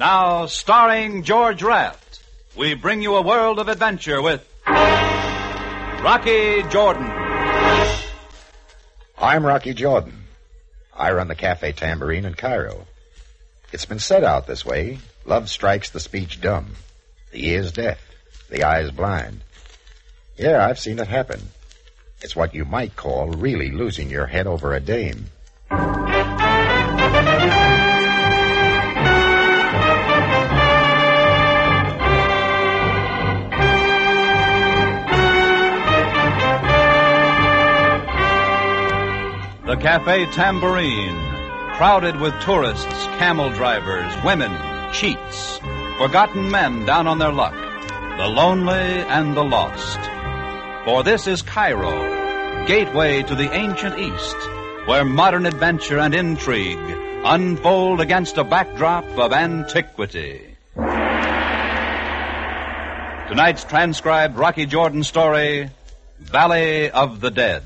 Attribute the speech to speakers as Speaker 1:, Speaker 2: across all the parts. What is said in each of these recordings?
Speaker 1: Now, starring George Raft, we bring you a world of adventure with Rocky Jordan.
Speaker 2: I'm Rocky Jordan. I run the Cafe Tambourine in Cairo. It's been said out this way, love strikes the speech dumb, the ears deaf, the eyes blind. Yeah, I've seen it happen. It's what you might call really losing your head over a dame.
Speaker 1: The Cafe Tambourine, crowded with tourists, camel drivers, women, cheats, forgotten men down on their luck, the lonely and the lost. For this is Cairo, gateway to the ancient East, where modern adventure and intrigue unfold against a backdrop of antiquity. Tonight's transcribed Rocky Jordan story, Valley of the Dead.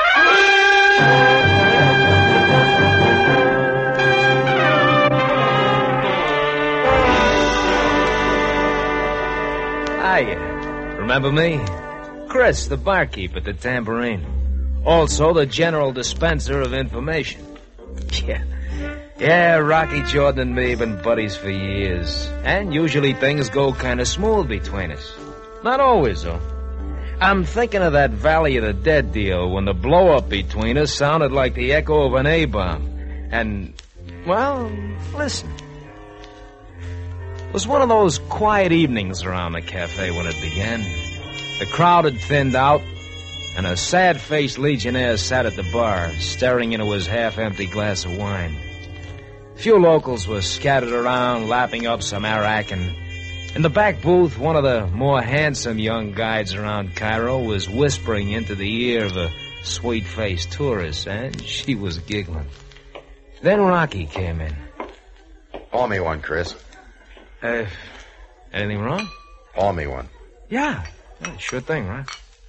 Speaker 3: Hiya. Remember me? Chris, the barkeep at the Tambourine. Also the general dispenser of information. Yeah, Rocky Jordan and me have been buddies for years. And usually things go kind of smooth between us. Not always, though. I'm thinking of that Valley of the Dead deal when the blow-up between us sounded like the echo of an A-bomb. And, well, listen. It was one of those quiet evenings around the cafe when it began. The crowd had thinned out, and a sad-faced legionnaire sat at the bar, staring into his half-empty glass of wine. A few locals were scattered around, lapping up some arak, and in the back booth, one of the more handsome young guides around Cairo was whispering into the ear of a sweet-faced tourist, and she was giggling. Then Rocky came in.
Speaker 2: Pour me one, Chris.
Speaker 3: Anything wrong?
Speaker 2: Pour me one.
Speaker 3: Yeah, sure thing, right?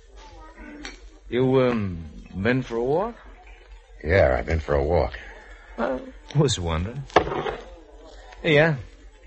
Speaker 3: You, been for a walk?
Speaker 2: Yeah, I've been for a walk.
Speaker 3: Well, was wondering. Yeah.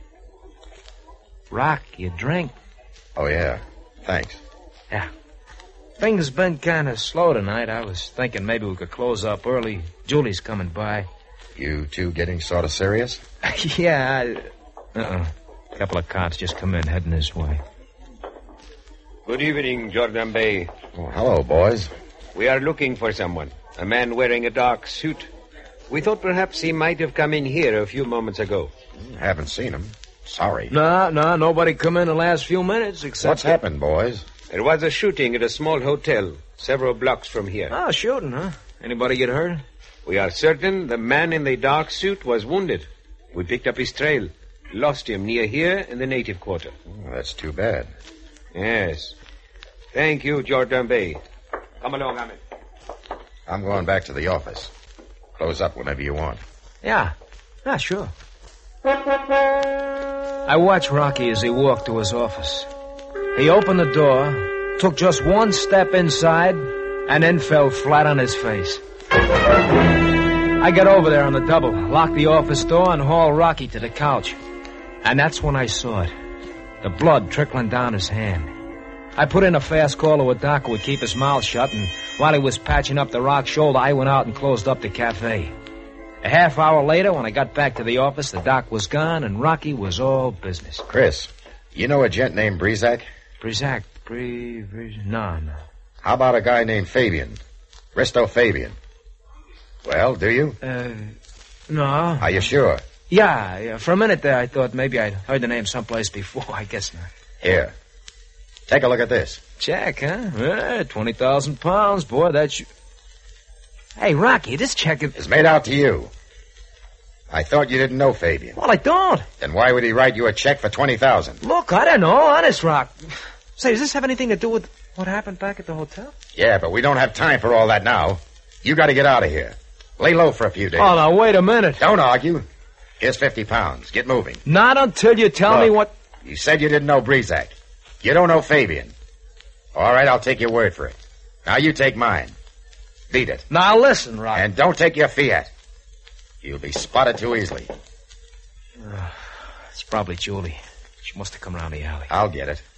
Speaker 3: Rock, you drink?
Speaker 2: Oh, yeah. Thanks.
Speaker 3: Yeah. Things been kind of slow tonight. I was thinking maybe we could close up early. Julie's coming by.
Speaker 2: You two getting sort of serious?
Speaker 3: Yeah, A couple of cops just come in, heading this way.
Speaker 4: Good evening, Jordan Bey.
Speaker 2: Oh, hello, boys.
Speaker 4: We are looking for someone. A man wearing a dark suit. We thought perhaps he might have come in here a few moments ago.
Speaker 2: Haven't seen him. Sorry.
Speaker 3: No, nobody come in the last few minutes except...
Speaker 2: What's happened, boys?
Speaker 4: There was a shooting at a small hotel several blocks from here.
Speaker 3: Oh, shooting, huh? Anybody get hurt?
Speaker 4: We are certain the man in the dark suit was wounded. We picked up his trail. Lost him near here in the native quarter.
Speaker 2: Oh, that's too bad.
Speaker 4: Yes. Thank you, Jordan Bey. Come along, Ahmed.
Speaker 2: I'm going back to the office. Close up whenever you want.
Speaker 3: Yeah, sure. I watched Rocky as he walked to his office. He opened the door, took just one step inside, and then fell flat on his face. I got over there on the double, locked the office door, and hauled Rocky to the couch. And that's when I saw it. The blood trickling down his hand. I put in a fast call to a doc who would keep his mouth shut, and while he was patching up the rock shoulder, I went out and closed up the cafe. A half hour later, when I got back to the office, the doc was gone, and Rocky was all business.
Speaker 2: Chris, you know a gent named Brizak?
Speaker 3: Brizak? No.
Speaker 2: How about a guy named Fabian? Risto Fabian. Well, do you?
Speaker 3: No.
Speaker 2: Are you sure?
Speaker 3: Yeah. For a minute there, I thought maybe I'd heard the name someplace before. I guess not.
Speaker 2: Here. Take a look at this.
Speaker 3: Check, huh? 20,000 pounds, boy, that's... Hey, Rocky, this check is...
Speaker 2: It's made out to you. I thought you didn't know Fabian.
Speaker 3: Well, I don't.
Speaker 2: Then why would he write you a check for 20,000?
Speaker 3: Look, I don't know. Honest, Rock. Say, does this have anything to do with what happened back at the hotel?
Speaker 2: Yeah, but we don't have time for all that now. You got to get out of here. Lay low for a few days.
Speaker 3: Oh, now, wait a minute.
Speaker 2: Don't argue. Here's 50 pounds. Get moving.
Speaker 3: Not until you tell me what...
Speaker 2: You said you didn't know Brizak. You don't know Fabian. All right, I'll take your word for it. Now you take mine. Beat it.
Speaker 3: Now listen, Rock.
Speaker 2: And don't take your fiat. You'll be spotted too easily.
Speaker 3: It's probably Julie. She must have come around the alley.
Speaker 2: I'll get it.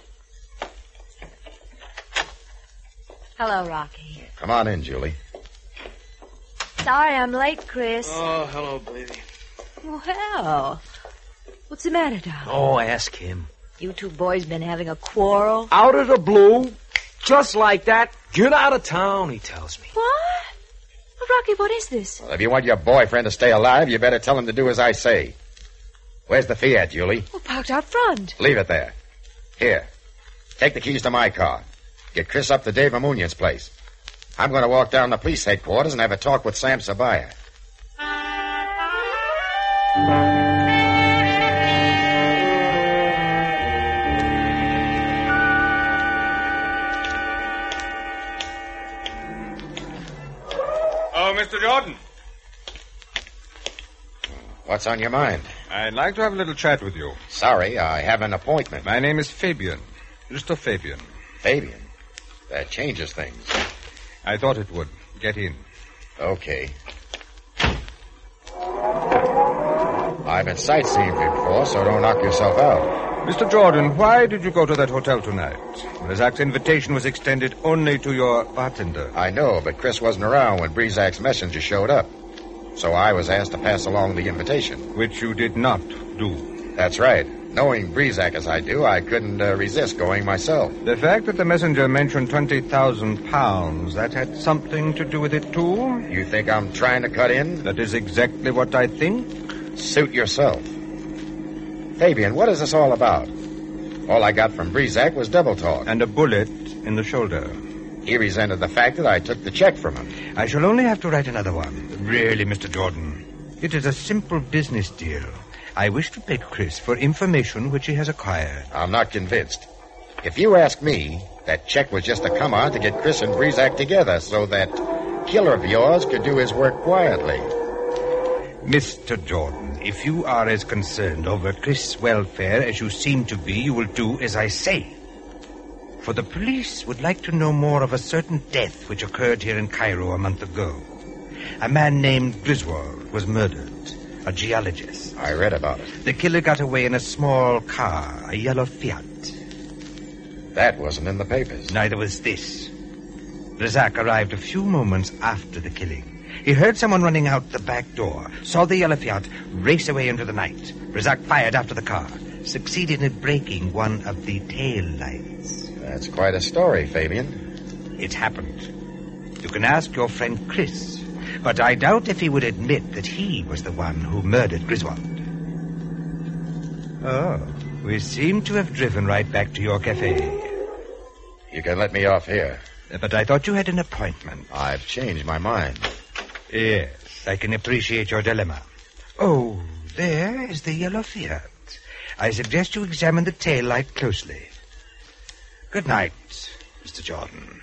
Speaker 5: Hello, Rocky.
Speaker 2: Come on in, Julie.
Speaker 5: Sorry I'm late, Chris.
Speaker 3: Oh, hello, baby.
Speaker 5: Well, what's the matter, darling?
Speaker 3: Oh, ask him.
Speaker 5: You two boys been having a quarrel?
Speaker 3: Out of the blue, just like that, get out of town, he tells me.
Speaker 5: What? Well, Rocky, what is this?
Speaker 2: Well, if you want your boyfriend to stay alive, you better tell him to do as I say. Where's the Fiat, Julie?
Speaker 5: Well, parked out front.
Speaker 2: Leave it there. Here. Take the keys to my car. Get Chris up to Dave Amunyan's place. I'm going to walk down to police headquarters and have a talk with Sam Sabaya.
Speaker 6: Oh, Mr. Jordan.
Speaker 2: What's on your mind?
Speaker 6: I'd like to have a little chat with you.
Speaker 2: Sorry, I have an appointment.
Speaker 6: My name is Fabian. Mr. Fabian.
Speaker 2: Fabian? That changes things.
Speaker 6: I thought it would. Get in.
Speaker 2: Okay. I've been sightseeing before, so don't knock yourself out.
Speaker 6: Mr. Jordan, why did you go to that hotel tonight? Brizak's invitation was extended only to your bartender.
Speaker 2: I know, but Chris wasn't around when Brizak's messenger showed up. So I was asked to pass along the invitation.
Speaker 6: Which you did not do.
Speaker 2: That's right. Knowing Brizak as I do, I couldn't resist going myself.
Speaker 6: The fact that the messenger mentioned 20,000 pounds, that had something to do with it, too?
Speaker 2: You think I'm trying to cut in?
Speaker 6: That is exactly what I think.
Speaker 2: Suit yourself. Fabian, what is this all about? All I got from Brizak was double talk.
Speaker 6: And a bullet in the shoulder.
Speaker 2: He resented the fact that I took the check from him.
Speaker 6: I shall only have to write another one. Really, Mr. Jordan. It is a simple business deal. I wish to pay Chris for information which he has acquired.
Speaker 2: I'm not convinced. If you ask me, that check was just a come-on to get Chris and Brizak together so that killer of yours could do his work quietly.
Speaker 6: Mr. Jordan, if you are as concerned over Chris' welfare as you seem to be, you will do as I say. For the police would like to know more of a certain death which occurred here in Cairo a month ago. A man named Griswold was murdered, a geologist.
Speaker 2: I read about it.
Speaker 6: The killer got away in a small car, a yellow Fiat.
Speaker 2: That wasn't in the papers.
Speaker 6: Neither was this. Brizak arrived a few moments after the killing. He heard someone running out the back door, saw the yellow Fiat race away into the night. Brizak fired after the car, succeeded in breaking one of the tail lights.
Speaker 2: That's quite a story, Fabian.
Speaker 6: It happened. You can ask your friend Chris, but I doubt if he would admit that he was the one who murdered Griswold. Oh, we seem to have driven right back to your cafe.
Speaker 2: You can let me off here.
Speaker 6: But I thought you had an appointment.
Speaker 2: I've changed my mind.
Speaker 6: Yes, I can appreciate your dilemma. Oh, there is the yellow Fiat. I suggest you examine the tail light closely. Good night, Mr. Jordan.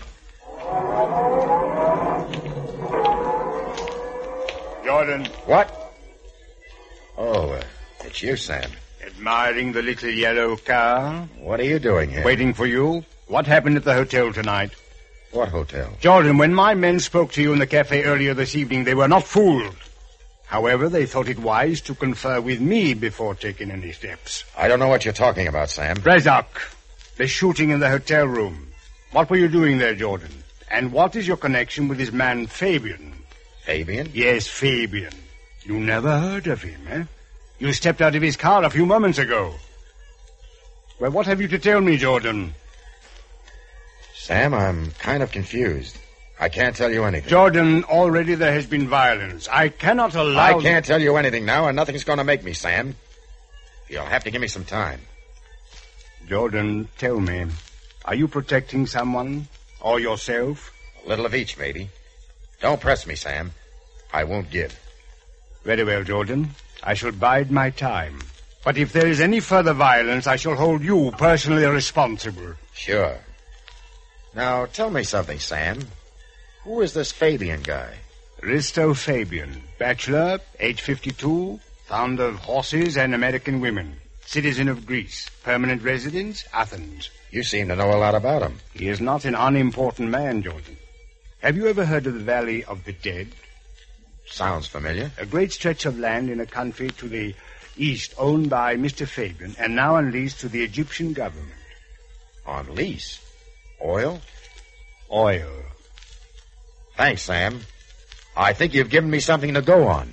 Speaker 7: Jordan.
Speaker 2: What? Oh, it's you, Sam.
Speaker 7: Admiring the little yellow car.
Speaker 2: What are you doing here?
Speaker 7: Waiting for you. What happened at the hotel tonight?
Speaker 2: What hotel?
Speaker 7: Jordan, when my men spoke to you in the cafe earlier this evening, they were not fooled. However, they thought it wise to confer with me before taking any steps.
Speaker 2: I don't know what you're talking about, Sam.
Speaker 7: Brizak, the shooting in the hotel room. What were you doing there, Jordan? And what is your connection with this man, Fabian?
Speaker 2: Fabian?
Speaker 7: Yes, Fabian. You never heard of him, eh? You stepped out of his car a few moments ago. Well, what have you to tell me, Jordan?
Speaker 2: Sam, I'm kind of confused. I can't tell you anything.
Speaker 7: Jordan, already there has been violence. I cannot allow...
Speaker 2: I can't tell you anything now, and nothing's going to make me, Sam. You'll have to give me some time.
Speaker 7: Jordan, tell me, are you protecting someone or yourself?
Speaker 2: A little of each, maybe. Don't press me, Sam. I won't give.
Speaker 7: Very well, Jordan. I shall bide my time. But if there is any further violence, I shall hold you personally responsible.
Speaker 2: Sure. Now, tell me something, Sam. Who is this Fabian guy?
Speaker 7: Risto Fabian, bachelor, age 52, fond of horses and American women, citizen of Greece, permanent residence, Athens.
Speaker 2: You seem to know a lot about him.
Speaker 7: He is not an unimportant man, Jordan. Have you ever heard of the Valley of the Dead?
Speaker 2: Sounds familiar.
Speaker 7: A great stretch of land in a country to the east, owned by Mr. Fabian, and now on lease to the Egyptian government.
Speaker 2: On lease? Oil?
Speaker 7: Oil.
Speaker 2: Thanks, Sam. I think you've given me something to go on.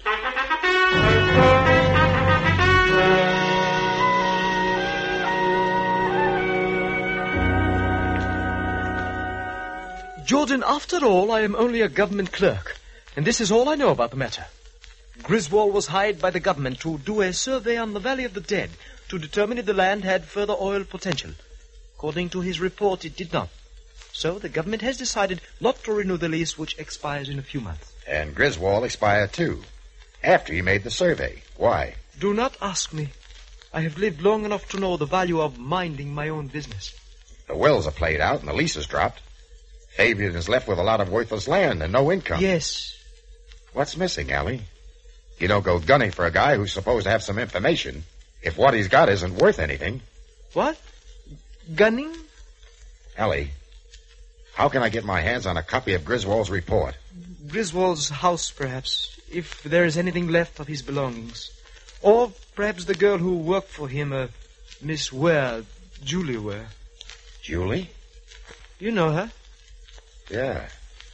Speaker 8: Jordan, after all, I am only a government clerk, and this is all I know about the matter. Griswold was hired by the government to do a survey on the Valley of the Dead to determine if the land had further oil potential. According to his report, it did not. So the government has decided not to renew the lease, which expires in a few months.
Speaker 2: And Griswold expired, too, after he made the survey. Why?
Speaker 8: Do not ask me. I have lived long enough to know the value of minding my own business.
Speaker 2: The wills are played out and the lease is dropped. Fabian is left with a lot of worthless land and no income.
Speaker 8: Yes.
Speaker 2: What's missing, Allie? You don't go gunning for a guy who's supposed to have some information if what he's got isn't worth anything.
Speaker 8: What? Gunning?
Speaker 2: Allie, how can I get my hands on a copy of Griswold's report?
Speaker 8: Griswold's house, perhaps, if there is anything left of his belongings. Or perhaps the girl who worked for him, Miss Ware, Julie Ware.
Speaker 2: Julie?
Speaker 8: You know her?
Speaker 2: Yeah.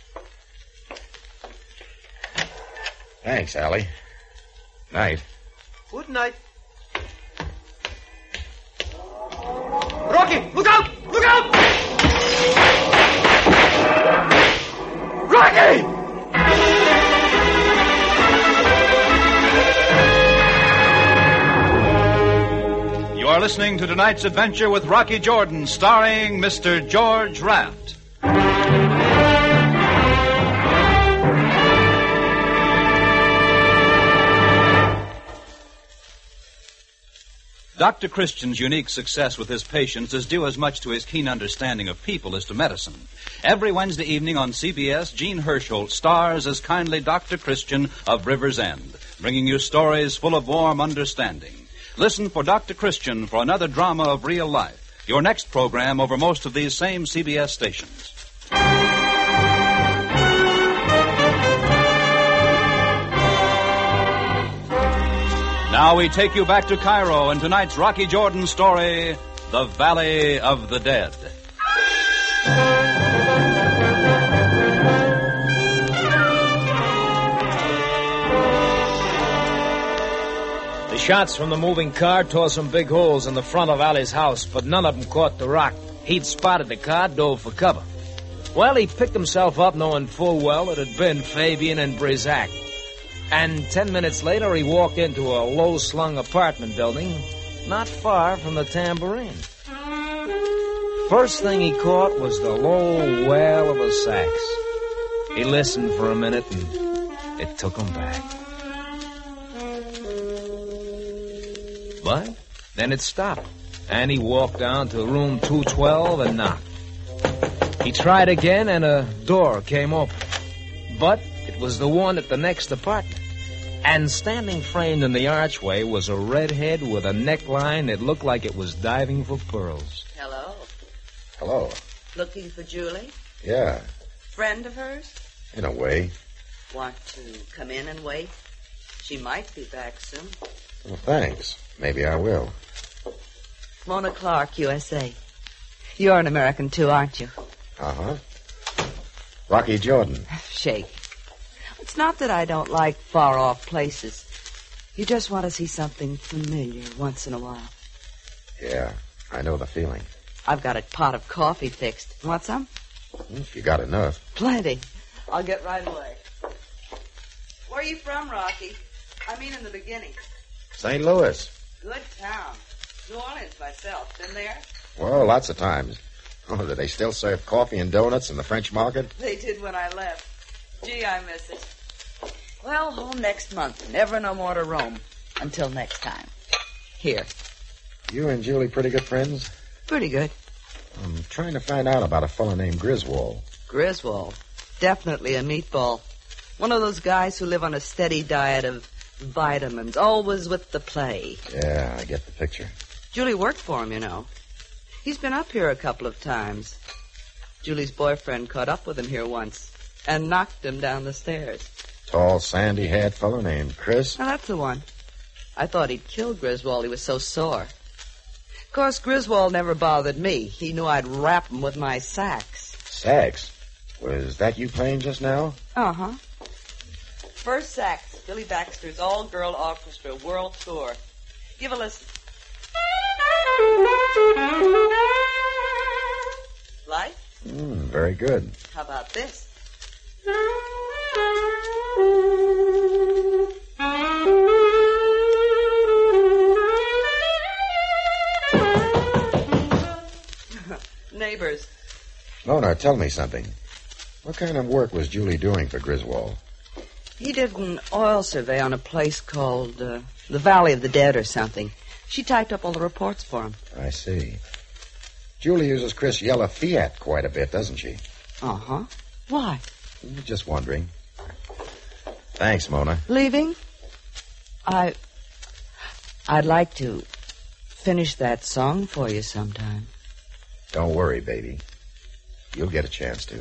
Speaker 2: Thanks, Allie. Night.
Speaker 8: Good night. Rocky, look out! Look out! Rocky!
Speaker 1: You are listening to tonight's adventure with Rocky Jordan, starring Mr. George Raft. Dr. Christian's unique success with his patients is due as much to his keen understanding of people as to medicine. Every Wednesday evening on CBS, Gene Herschel stars as kindly Dr. Christian of River's End, bringing you stories full of warm understanding. Listen for Dr. Christian for another drama of real life. Your next program over most of these same CBS stations. Now we take you back to Cairo in tonight's Rocky Jordan story, The Valley of the Dead.
Speaker 3: The shots from the moving car tore some big holes in the front of Ali's house, but none of them caught the rock. He'd spotted the car, dove for cover. Well, he picked himself up knowing full well it had been Fabian and Brizac. And 10 minutes later, he walked into a low-slung apartment building not far from the Tambourine. First thing he caught was the low wail of a sax. He listened for a minute, and it took him back. But then it stopped, and he walked down to room 212 and knocked. He tried again, and a door came open. But it was the one at the next apartment. And standing framed in the archway was a redhead with a neckline that looked like it was diving for pearls.
Speaker 5: Hello.
Speaker 2: Hello.
Speaker 5: Looking for Julie?
Speaker 2: Yeah,
Speaker 5: Friend of hers?
Speaker 2: in a way.
Speaker 5: Want to come in and wait? She might be back soon.
Speaker 2: Well, thanks. Maybe I will.
Speaker 5: Mona Clark, USA. You're an American, too, aren't you?
Speaker 2: Uh-huh. Rocky Jordan.
Speaker 5: Shake. It's not that I don't like far-off places. You just want to see something familiar once in a while.
Speaker 2: Yeah, I know the feeling.
Speaker 5: I've got a pot of coffee fixed. Want some?
Speaker 2: If you got enough.
Speaker 5: Plenty. I'll get right away. Where are you from, Rocky? I mean in the beginning.
Speaker 2: St. Louis.
Speaker 5: Good town. New Orleans myself. Been there?
Speaker 2: Well, lots of times. Oh, do they still serve coffee and donuts in the French market?
Speaker 5: They did when I left. Gee, I miss it. Well, home next month. Never no more to roam. Until next time. Here.
Speaker 2: You and Julie pretty good friends?
Speaker 5: Pretty good.
Speaker 2: I'm trying to find out about a fellow named Griswold.
Speaker 5: Griswold. Definitely a meatball. One of those guys who live on a steady diet of vitamins, always with the play.
Speaker 2: Yeah, I get the picture.
Speaker 5: Julie worked for him, you know. He's been up here a couple of times. Julie's boyfriend caught up with him here once and knocked him down the stairs.
Speaker 2: Tall, sandy-haired fellow named Chris.
Speaker 5: Now, that's the one. I thought he'd killed Griswold. He was so sore. Of course, Griswold never bothered me. He knew I'd rap him with my sax.
Speaker 2: Sax? Was that you playing just now?
Speaker 5: Uh-huh. First sax, Billy Baxter's all-girl orchestra world tour. Give a listen. Like?
Speaker 2: Very good.
Speaker 5: How about this? Neighbors.
Speaker 2: Mona, tell me something. What kind of work was Julie doing for Griswold?
Speaker 5: He did an oil survey on a place called the Valley of the Dead or something. She typed up all the reports for him.
Speaker 2: I see. Julie uses Chris Yella Fiat quite a bit, doesn't she?
Speaker 5: Uh-huh. Why?
Speaker 2: Just wondering. Thanks, Mona.
Speaker 5: Leaving? I'd like to finish that song for you sometime.
Speaker 2: Don't worry, baby. You'll get a chance to.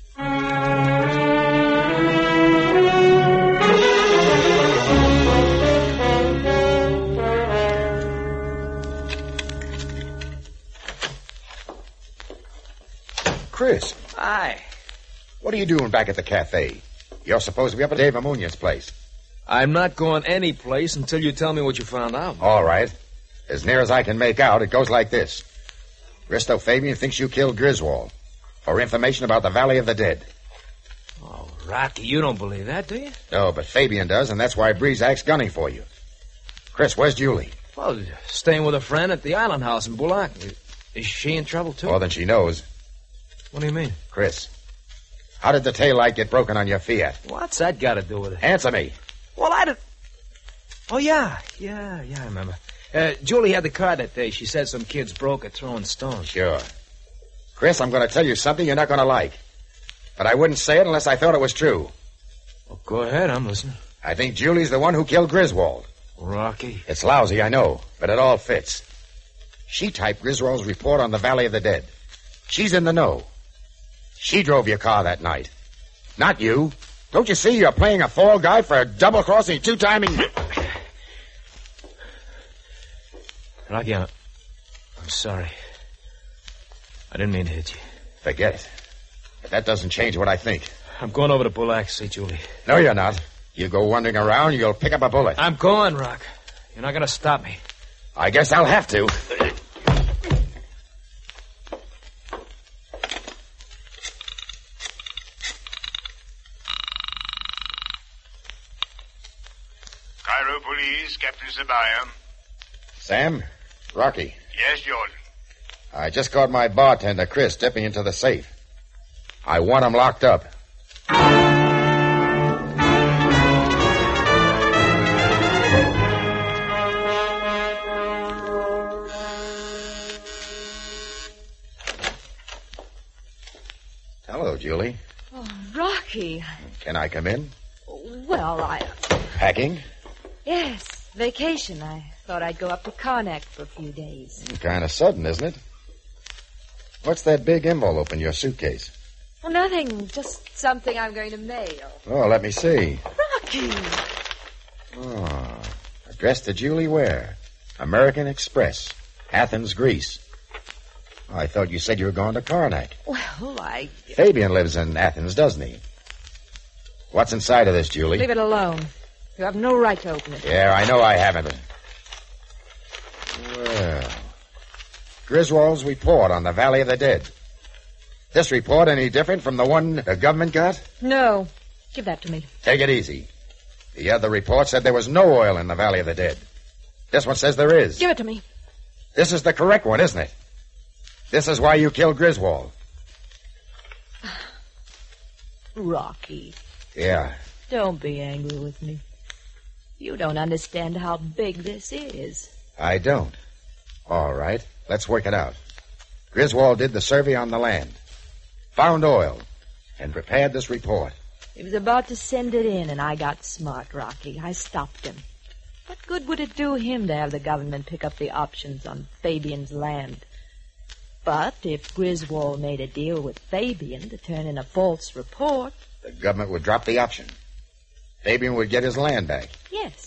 Speaker 2: Chris.
Speaker 3: Hi.
Speaker 2: What are you doing back at the cafe? You're supposed to be up at Dave Amunya's place.
Speaker 3: I'm not going any place until you tell me what you found out.
Speaker 2: All right. As near as I can make out, it goes like this. Risto Fabian thinks you killed Griswold. For information about the Valley of the Dead.
Speaker 3: Oh, Rocky, you don't believe that, do you?
Speaker 2: No, but Fabian does, and that's why Breezak's gunning for you. Chris, where's Julie?
Speaker 3: Well, staying with a friend at the Island House in Bullock. Is she in trouble, too?
Speaker 2: More than she knows.
Speaker 3: What do you mean?
Speaker 2: Chris, how did the tail light get broken on your Fiat?
Speaker 3: What's that got to do with it?
Speaker 2: Answer me.
Speaker 3: Well, Oh, yeah, I remember. Julie had the car that day. She said some kids broke it throwing stones.
Speaker 2: Sure. Chris, I'm going to tell you something you're not going to like. But I wouldn't say it unless I thought it was true.
Speaker 3: Well, go ahead, I'm listening.
Speaker 2: I think Julie's the one who killed Griswold.
Speaker 3: Rocky.
Speaker 2: It's lousy, I know, but it all fits. She typed Griswold's report on the Valley of the Dead. She's in the know. She drove your car that night. Not you. Don't you see you're playing a fall guy for a double-crossing, two-timing...
Speaker 3: Rocky, I'm sorry. I didn't mean to hit you.
Speaker 2: Forget it. But that doesn't change what I think.
Speaker 3: I'm going over to Bullock to see Julie.
Speaker 2: No, you're not. You go wandering around, you'll pick up a bullet.
Speaker 3: I'm going, Rock. You're not going to stop me.
Speaker 2: I guess I'll have to.
Speaker 7: Cairo Police, Captain Sabaya.
Speaker 2: Sam? Rocky.
Speaker 7: Yes, Jordan.
Speaker 2: I just caught my bartender, Chris, dipping into the safe. I want him locked up. Hello, Julie.
Speaker 9: Oh, Rocky.
Speaker 2: Can I come in?
Speaker 9: Well,
Speaker 2: Packing?
Speaker 9: Yes, vacation. I thought I'd go up to Karnak for a few days.
Speaker 2: Kind of sudden, isn't it? What's that big envelope in your suitcase?
Speaker 9: Well, nothing. Just something I'm going to mail.
Speaker 2: Oh, let me see.
Speaker 9: Rocky!
Speaker 2: Oh, addressed to Julie Ware. American Express. Athens, Greece. Oh, I thought you said you were going to Karnak.
Speaker 9: Well,
Speaker 2: Fabian lives in Athens, doesn't he? What's inside of this, Julie?
Speaker 9: Leave it alone. You have no right to open it.
Speaker 2: Yeah, I know I haven't. Well, Griswold's report on the Valley of the Dead. This report any different from the one the government got?
Speaker 9: No. Give that to me.
Speaker 2: Take it easy. The other report said there was no oil in the Valley of the Dead. This one says there is.
Speaker 9: Give it to me.
Speaker 2: This is the correct one, isn't it? This is why you killed Griswold.
Speaker 9: Rocky.
Speaker 2: Yeah.
Speaker 9: Don't be angry with me. You don't understand how big this is.
Speaker 2: I don't. All right. Let's work it out. Griswold did the survey on the land, found oil, and prepared this report.
Speaker 9: He was about to send it in, and I got smart, Rocky. I stopped him. What good would it do him to have the government pick up the options on Fabian's land? But if Griswold made a deal with Fabian to turn in a false report...
Speaker 2: The government would drop the option. Fabian would get his land back.
Speaker 9: Yes.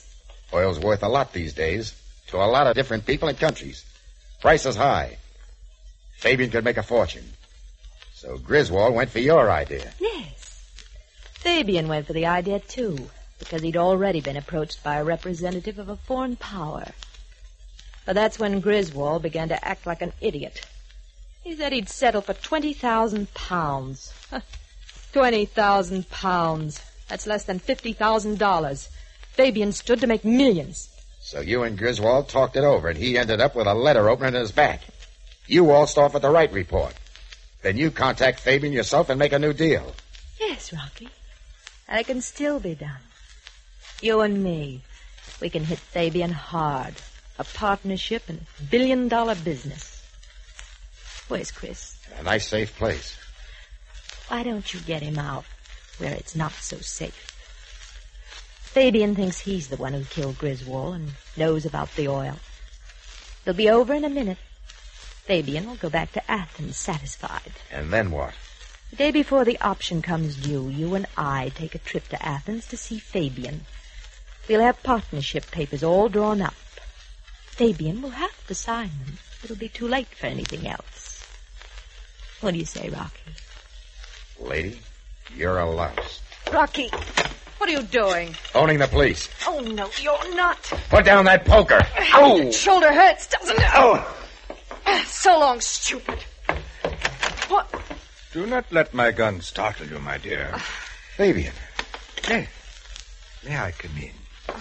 Speaker 2: Oil's worth a lot these days to a lot of different people and countries. Price is high. Fabian could make a fortune. So Griswold went for your idea.
Speaker 9: Yes. Fabian went for the idea, too, because he'd already been approached by a representative of a foreign power. But that's when Griswold began to act like an idiot. He said he'd settle for 20,000 pounds. 20,000 pounds. That's less than $50,000. Fabian stood to make millions.
Speaker 2: So you and Griswold talked it over, and he ended up with a letter opener in his back. You waltzed off with the right report. Then you contact Fabian yourself and make a new deal.
Speaker 9: Yes, Rocky. And it can still be done. You and me, we can hit Fabian hard. A partnership and billion-dollar business. Where's Chris?
Speaker 2: A nice, safe place.
Speaker 9: Why don't you get him out where it's not so safe? Fabian thinks he's the one who killed Griswold and knows about the oil. They'll be over in a minute. Fabian will go back to Athens satisfied.
Speaker 2: And then what?
Speaker 9: The day before the option comes due, you and I take a trip to Athens to see Fabian. We'll have partnership papers all drawn up. Fabian will have to sign them. It'll be too late for anything else. What do you say, Rocky?
Speaker 2: Lady, you're a louse.
Speaker 5: Rocky, what are you doing?
Speaker 2: Phoning the police.
Speaker 5: Oh, no, you're not.
Speaker 2: Put down that poker.
Speaker 5: Ow! Shoulder hurts, doesn't it? Oh! So long, stupid. What?
Speaker 6: Do not let my gun startle you, my dear.
Speaker 2: Fabian.
Speaker 6: May I come in?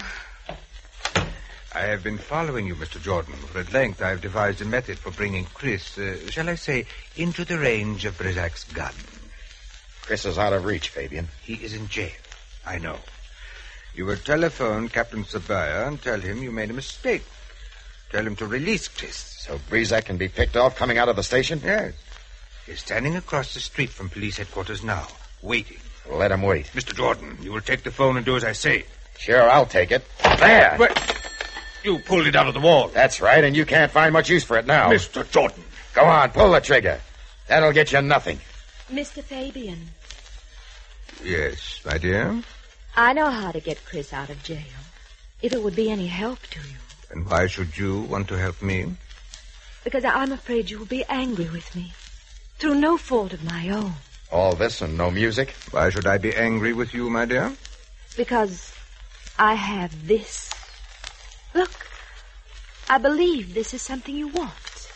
Speaker 6: I have been following you, Mr. Jordan, for at length I have devised a method for bringing Chris, shall I say, into the range of Brizak's gun.
Speaker 2: Chris is out of reach, Fabian.
Speaker 6: He is in jail, I know. You will telephone Captain Sabaya and tell him you made a mistake. Tell him to release Chris.
Speaker 2: So Brizak can be picked off coming out of the station?
Speaker 6: Yes. He's standing across the street from police headquarters now, waiting.
Speaker 2: Let him wait.
Speaker 6: Mr. Jordan, you will take the phone and do as I say.
Speaker 2: Sure, I'll take it. There!
Speaker 6: What? You pulled it out of the wall.
Speaker 2: That's right, and you can't find much use for it now.
Speaker 6: Mr. Jordan.
Speaker 2: Go on, pull the trigger. That'll get you nothing.
Speaker 9: Mr. Fabian.
Speaker 6: Yes, my dear?
Speaker 9: I know how to get Chris out of jail. If it would be any help to you.
Speaker 6: And why should you want to help me?
Speaker 9: Because I'm afraid you will be angry with me. Through no fault of my own.
Speaker 2: All this and no music?
Speaker 6: Why should I be angry with you, my dear?
Speaker 9: Because I have this. Look, I believe this is something you want.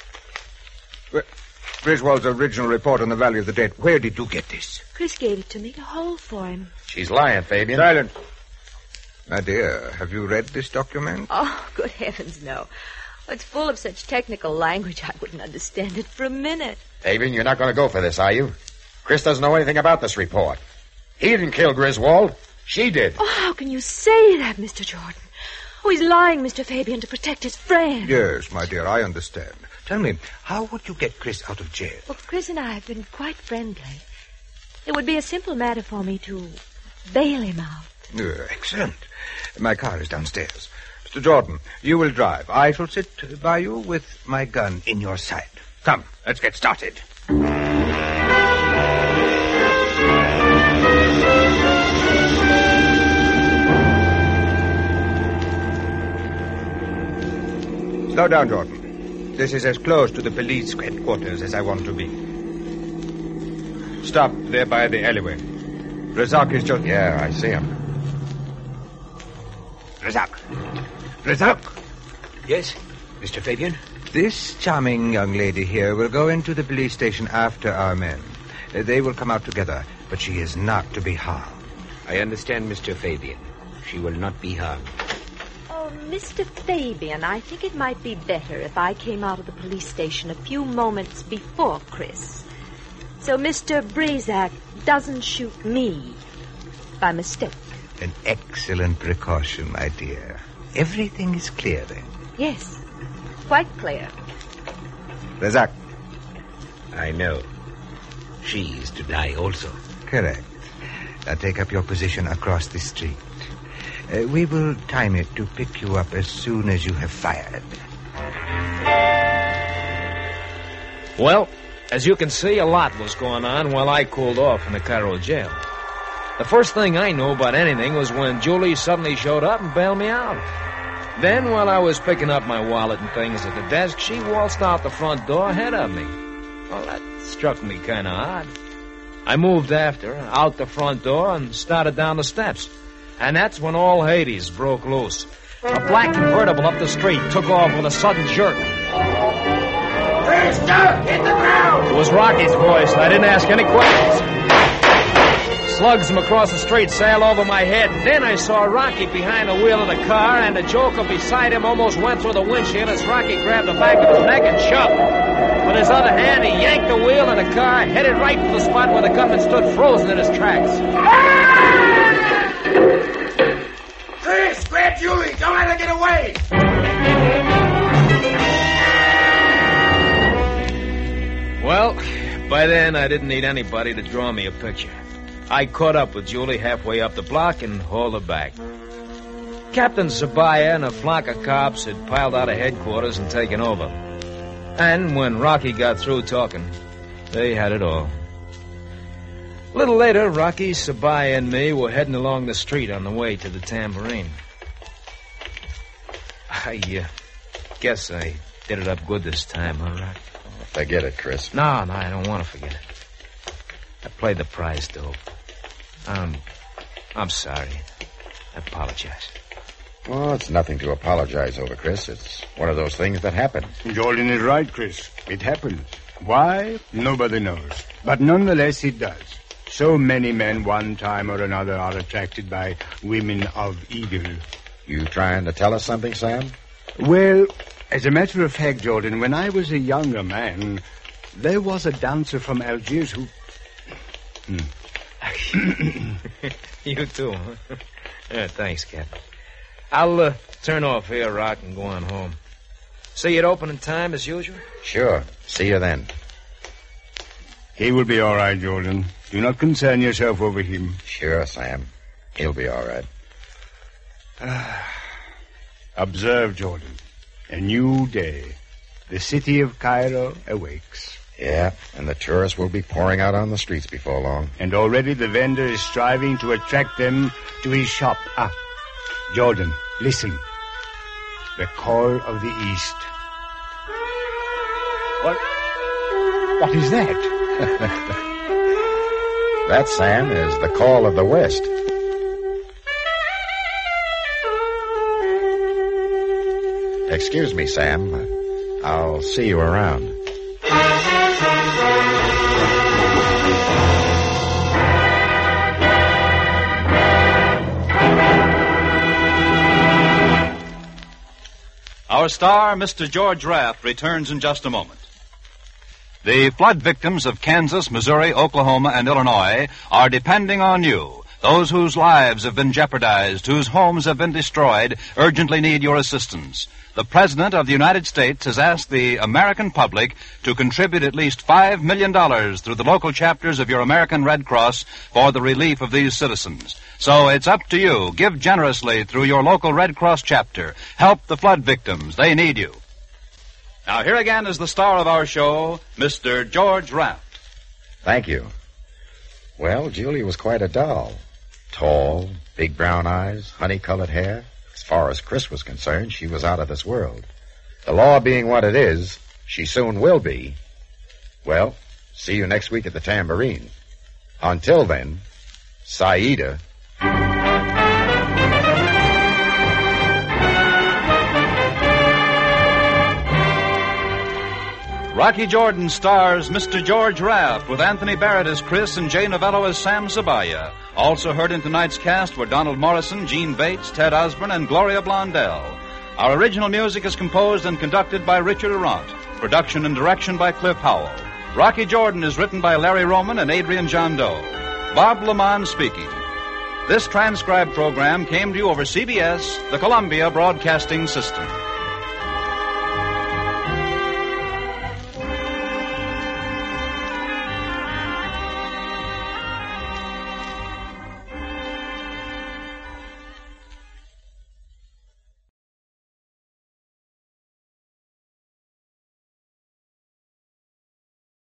Speaker 6: Griswold's original report on the value of the dead. Where did you get this?
Speaker 9: Chris gave it to me to hold for him.
Speaker 2: She's lying, Fabian.
Speaker 6: Silence. My dear, have you read this document?
Speaker 9: Oh, good heavens, no. It's full of such technical language I wouldn't understand it for a minute.
Speaker 2: Fabian, you're not going to go for this, are you? Chris doesn't know anything about this report. He didn't kill Griswold. She did.
Speaker 9: Oh, how can you say that, Mr. Jordan? Oh, he's lying, Mr. Fabian, to protect his friend.
Speaker 6: Yes, my dear, I understand. Tell me, how would you get Chris out of jail?
Speaker 9: Well, Chris and I have been quite friendly. It would be a simple matter for me to bail him out.
Speaker 6: Excellent. My car is downstairs. Mr. Jordan, you will drive. I shall sit by you with my gun in your side. Come, let's get started. Slow down, Jordan. This is as close to the police headquarters as I want to be. Stop there by the alleyway. Brizak is just...
Speaker 2: Yeah, I see him.
Speaker 6: Brizak. Brizak.
Speaker 4: Yes, Mr. Fabian?
Speaker 6: This charming young lady here will go into the police station after our men. They will come out together, but she is not to be harmed.
Speaker 4: I understand, Mr. Fabian. She will not be harmed.
Speaker 9: Oh, Mr. Fabian, I think it might be better if I came out of the police station a few moments before Chris. So Mr. Brizak doesn't shoot me by mistake.
Speaker 6: An excellent precaution, my dear. Everything is clear, then.
Speaker 9: Yes, quite clear.
Speaker 6: Brizak.
Speaker 4: I know. She is to die also.
Speaker 6: Correct. Now take up your position across the street. We will time it to pick you up as soon as you have fired.
Speaker 3: Well, as you can see, a lot was going on while I cooled off in the Cairo jail. The first thing I knew about anything was when Julie suddenly showed up and bailed me out. Then, while I was picking up my wallet and things at the desk, she waltzed out the front door ahead of me. Well, that struck me kind of odd. I moved after her, out the front door, and started down the steps. And that's when all Hades broke loose. A black convertible up the street took off with a sudden jerk.
Speaker 10: Stop! Hit the ground!
Speaker 3: It was Rocky's voice, and I didn't ask any questions. Slugs from across the street sailed over my head, and then I saw Rocky behind the wheel of the car, and the joker beside him almost went through the windshield as Rocky grabbed the back of his neck and shoved. With his other hand, he yanked the wheel, and the car headed right for the spot where the gunman stood frozen in his tracks.
Speaker 10: Chris, grab Julie! Don't let her get away!
Speaker 3: Well, by then I didn't need anybody to draw me a picture. I caught up with Julie halfway up the block and hauled her back. Captain Sabaya and a flock of cops had piled out of headquarters and taken over. And when Rocky got through talking, they had it all. A little later, Rocky, Sabaya, and me were heading along the street on the way to the Tambourine. I guess I did it up good this time, huh, Rocky?
Speaker 2: Forget it, Chris.
Speaker 3: No, I don't want to forget it. I played the prize dope. I'm sorry. I apologize.
Speaker 2: Well, it's nothing to apologize over, Chris. It's one of those things that happen.
Speaker 7: Jordan is right, Chris. It happens. Why? Nobody knows. But nonetheless, it does. So many men, one time or another, are attracted by women of evil.
Speaker 2: You trying to tell us something, Sam?
Speaker 7: Well, as a matter of fact, Jordan, when I was a younger man, there was a dancer from Algiers who...
Speaker 3: You too, huh? Yeah, thanks, Captain. I'll turn off here, Rock, and go on home. See you at opening time as usual?
Speaker 2: Sure. See you then.
Speaker 7: He will be all right, Jordan. Do not concern yourself over him.
Speaker 2: Sure, Sam. He'll be all right.
Speaker 7: Observe, Jordan. A new day. The city of Cairo awakes.
Speaker 2: Yeah, and the tourists will be pouring out on the streets before long.
Speaker 7: And already the vendor is striving to attract them to his shop. Jordan, listen. The call of the East. What is that?
Speaker 2: That, Sam, is the call of the West. Excuse me, Sam. I'll see you around.
Speaker 1: Our star, Mr. George Raft, returns in just a moment. The flood victims of Kansas, Missouri, Oklahoma, and Illinois are depending on you. Those whose lives have been jeopardized, whose homes have been destroyed, urgently need your assistance. The President of the United States has asked the American public to contribute at least $5 million through the local chapters of your American Red Cross for the relief of these citizens. So it's up to you. Give generously through your local Red Cross chapter. Help the flood victims. They need you. Now, here again is the star of our show, Mr. George Raft.
Speaker 2: Thank you. Well, Julie was quite a doll. Tall, big brown eyes, honey-colored hair. As far as Chris was concerned, she was out of this world. The law being what it is, she soon will be. Well, see you next week at the Tambourine. Until then, Saida.
Speaker 1: Rocky Jordan stars Mr. George Raft with Anthony Barrett as Chris and Jay Novello as Sam Sabaya. Also heard in tonight's cast were Donald Morrison, Gene Bates, Ted Osborne, and Gloria Blondell. Our original music is composed and conducted by Richard Arant. Production and direction by Cliff Howell. Rocky Jordan is written by Larry Roman and Adrian Jondeau. Bob Lamont speaking. This transcribed program came to you over CBS, the Columbia Broadcasting System.